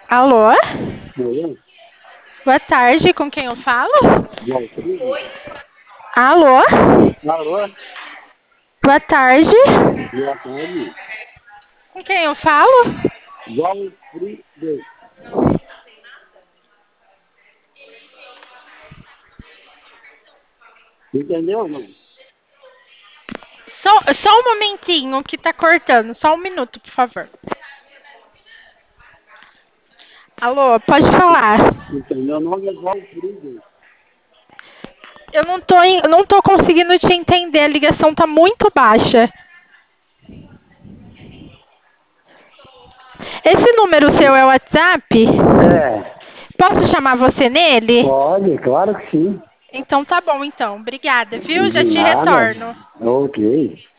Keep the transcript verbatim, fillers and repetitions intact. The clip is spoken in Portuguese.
Alô? Oi, Boa tarde, com quem eu falo? Valfrido? Alô? Alô? Boa tarde, Boa tarde. com quem eu falo? Valfrido. Entendeu, não? Só, só um momentinho que tá cortando, só um minuto, por favor. Alô, pode falar. Então, meu nome é Valfrido. Eu não tô, em- eu não tô conseguindo te entender, a ligação tá muito baixa. Esse número seu é o WhatsApp? É, Posso chamar você nele? pode, claro que sim. Então tá bom, então. Obrigada, viu? Já De te nada. retorno. Ok.